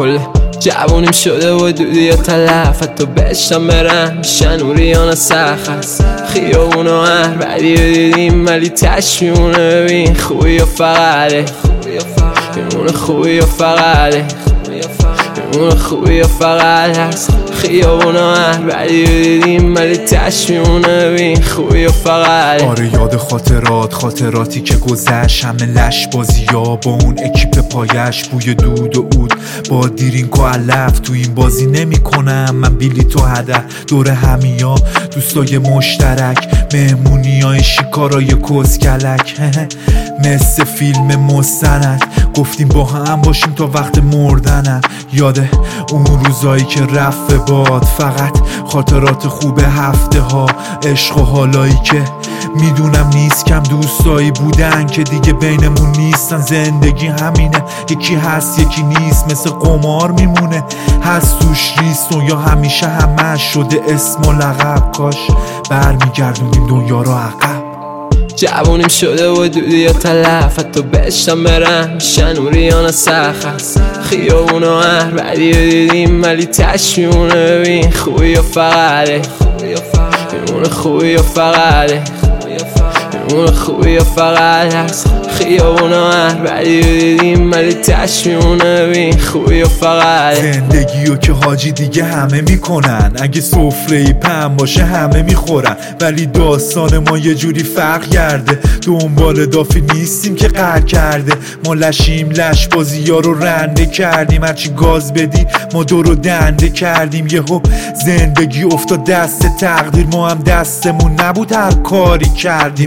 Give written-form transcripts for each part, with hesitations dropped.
کل جوونیم شده و دودی یا تلف، حتی بهشتم برم میشن اوریان سخت هست. خیابون و هر بدی رو دیدیم ولی تش میمونه. ببین خوبی و فقره میمونه، خوبی و فقره میمونه، خوبی و فقره هست. خیابون و هر بدی رو دیدیم ولی تش میمونه. ببین خوبی و فقره. آره یاد خاطراتی که گذشت، همه لش بازی ها با اون اکیپ پایش، بوی دود و عود با دیرینک و علف. تو این بازی نمی کنم من بلیط و هدر، دور همیا دوستای مشترک، مهمونی های شکارای کسکلک مثل فیلم مستند. گفتیم با هم باشیم تا وقت مردنم، یاده اون روزایی که رفت باد. فقط خاطرات خوب هفته ها، عشق و حالایی که میدونم نیست کم، دوستایی بودن که دیگه بینمون نیستن. زندگی همینه، یکی هست یکی نیست، مثل قمار میمونه، هست توش ریست و یا همیشه همه شده اسم و لقب. کاش برمیگردونیم دنیا رو عقب. جوونیم شده و دودی یا تلف، حتی بهشتم برم میشن اوریان سخت هست. خیابون و هر بدی رو دیدیم ولی تش میمونه. ببین خوبی و فقره میمونه، خوبی و فقره میمونه، خوبی و فقره هست. خیابون و هر بدی رو دیدیم ولی تش میمونه. ببین خوبی و فقره. زندگیو که حاجی دیگه همه میکنن، اگه سفره پم باشه همه میخورن، ولی داستان ما یه جوری فرق کرده. دنبال دافی نیستیم که قهر کرده، ما لشیم لش بازی ها رو رنده کردیم. هرچی گاز بدی ما دورو دنده کردیم. یهو زندگی افتاد دست تقدیر، ما هم دستمون نبود هر کاری کردیم.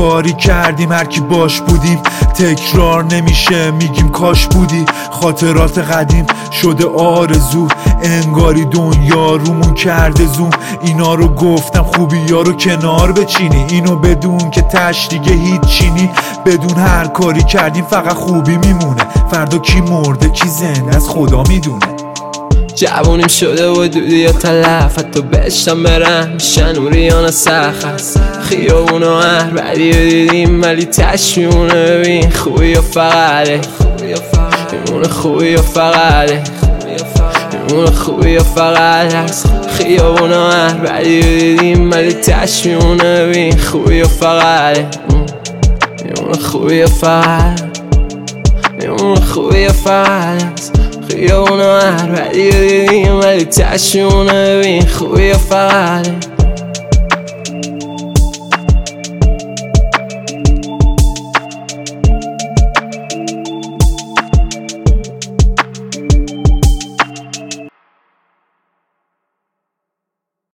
هر کی باش بودیم تکرار نمیشه، میگیم کاش بودی. خاطرات قدیم شده آرزو، انگاری دنیا رومون کرده زوم. اینا رو گفتم خوبی ها رو کنار بچینی، اینو بدون که تش دیگه هیچ چینی. بدون هر کاری کردیم فقط خوبی میمونه، فردا کی مرده کی زنده از خدا میدونه. جوونیم شده و دودی یا تلف، حتی بهشتم برم میشن اوریان سخت هست. خیابون و هر بدی رو دیدیم ولی تش میمونه. ببین خوبی و فقره میمونه، خوبی و فقره میمونه، خوبی و فقره هست. خیابون و هر بدی رو دیدیم ولی تش میمونه. ببین خوبی و فقره میمونه، خوبی و فقره میمونه، خوبی و فقره هست. خیابون و هر بدی رو دیدیم ولی تش میمونه. ببین خوبی و فقره.